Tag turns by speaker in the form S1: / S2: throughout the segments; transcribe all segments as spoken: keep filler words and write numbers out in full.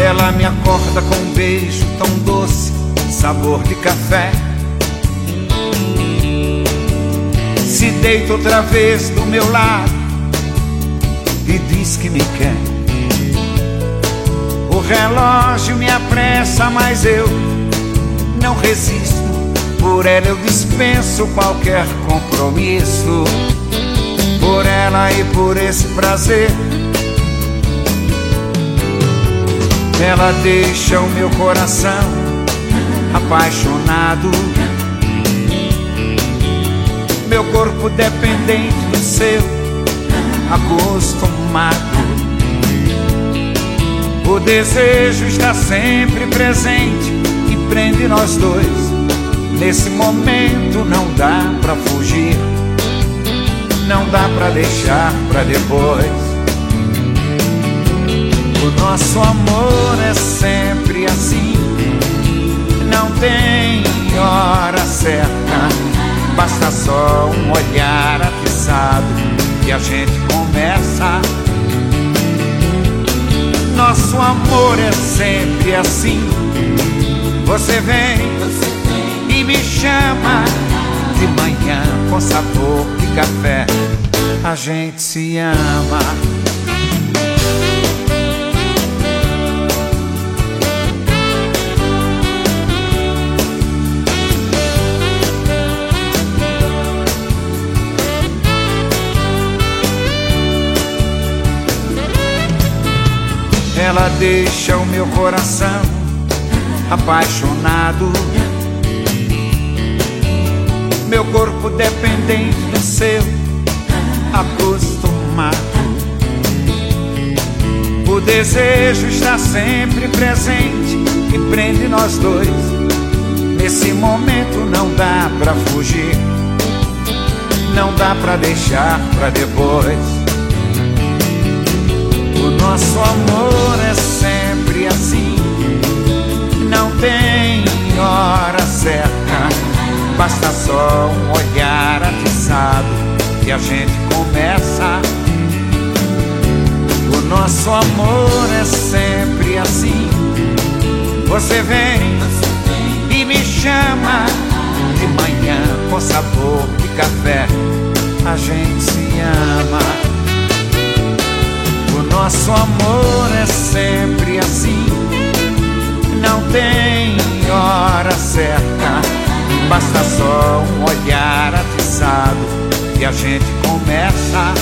S1: Ela me acorda com um beijo tão doce, sabor de café. Se deita outra vez do meu lado e diz que me quer. O relógio me apressa, mas eu não resisto. Por ela eu dispenso qualquer compromisso. Por ela e por esse prazer, ela deixa o meu coração apaixonado, meu corpo dependente do seu, acostumado. O desejo está sempre presente e prende nós dois. Nesse momento não dá pra fugir, não dá pra deixar pra depois. O nosso amor é sempre assim, não tem hora certa. Basta só um olhar atiçado e a gente começa. Nosso amor é sempre assim. Você vem e me chama de manhã com sabor de café. A gente se ama. Ela deixa o meu coração apaixonado, meu corpo dependente do seu, acostumado. O desejo está sempre presente e prende nós dois. Nesse momento não dá pra fugir, não dá pra deixar pra depois. O nosso amor é sempre assim, não tem hora certa. Basta só um olhar atiçado e a gente começa. O nosso amor é sempre assim. Você vem e me chama de manhã com sabor de café. A gente se ama. O nosso amor é sempre assim, não tem hora certa. Basta só um olhar atiçado e a gente começa.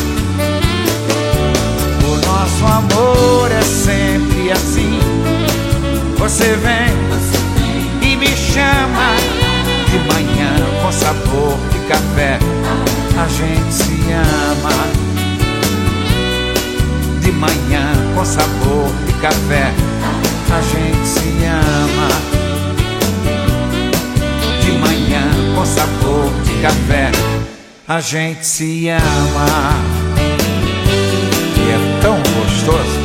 S1: O nosso amor é sempre assim. Você vem e me chama de manhã com sabor de café. A gente se ama. De manhã com sabor de café. A gente se ama. De manhã com sabor de café. A gente se ama. E é tão gostoso.